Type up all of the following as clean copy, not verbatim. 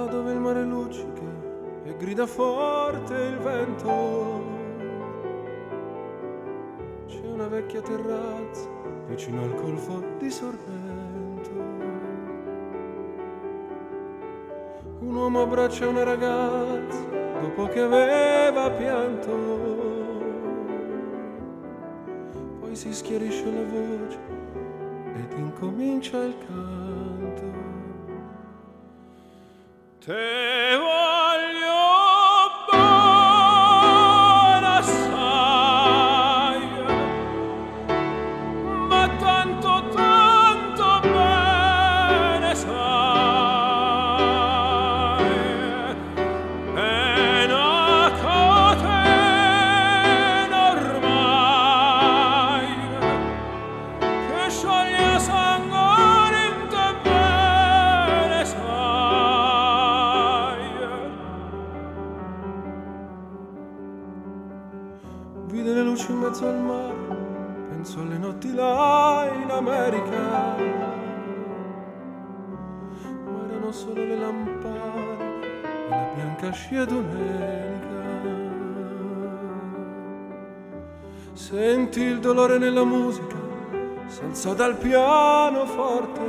là dove il mare luccica e grida forte il vento, c'è una vecchia terrazza vicino al golfo di Sorrento. Un uomo abbraccia una ragazza dopo che aveva pianto, poi si schiarisce la voce ed incomincia il canto. Te voglio bene assai, ma tanto, tanto bene sai, è una catena ormai che scioglie sangue in te bene sai. Vide le luci in mezzo al mare, penso alle notti là in America, ma erano solo le lampade e la bianca scia d'un'elica. Senti il dolore nella musica, s'alzò dal pianoforte,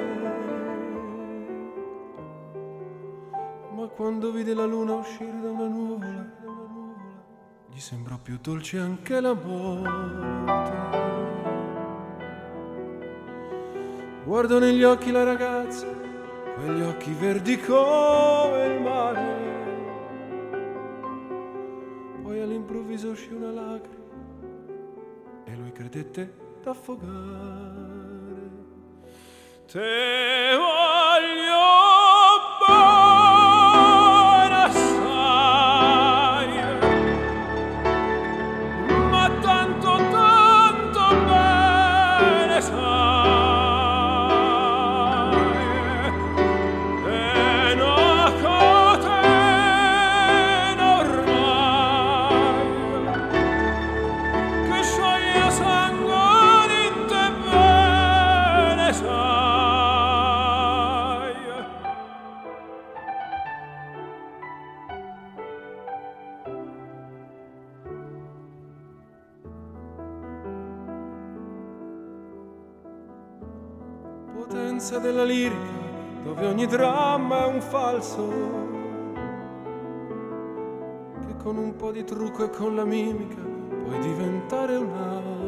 ma quando vide la luna uscire da una nuvola, gli sembrò più dolce anche la morte. Guardò negli occhi la ragazza, quegli occhi verdi come il mare, poi all'improvviso uscì una lacrima e lui credette d'affogare. Te voglio bene assai, ma tanto, tanto bene sai, è una catena ormai che scioglie sangue in te bene sai. Potenza della lirica, dove ogni dramma è un falso, che con un po' di trucco e con la mimica puoi diventare un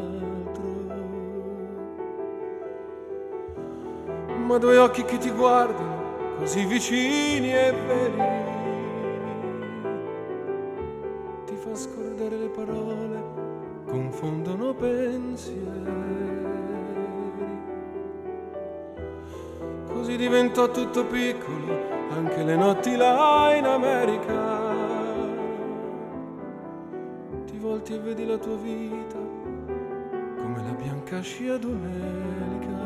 altro. Ma due occhi che ti guardano così vicini e veri, ti fa scordare le parole, confondono pensieri. Così diventò tutto piccolo, anche le notti là in America. Ti volti e vedi la tua vita come la bianca scia d'un'elica.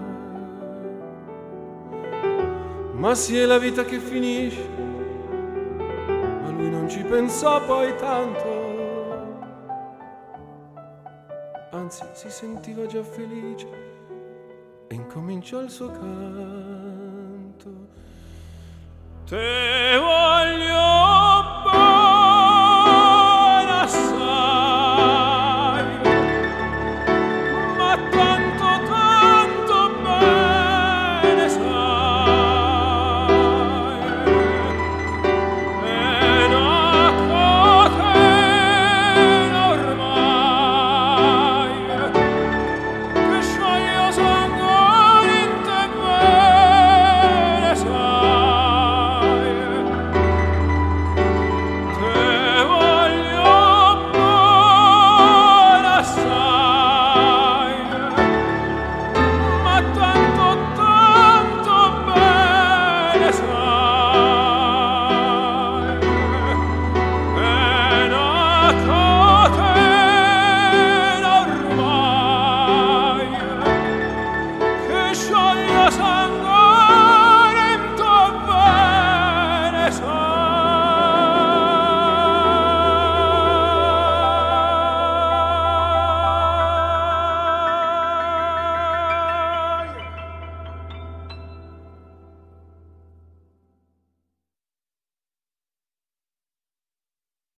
Ma sì, è la vita che finisce, ma lui non ci pensò poi tanto, anzi si sentiva già felice e incominciò il suo canto. Te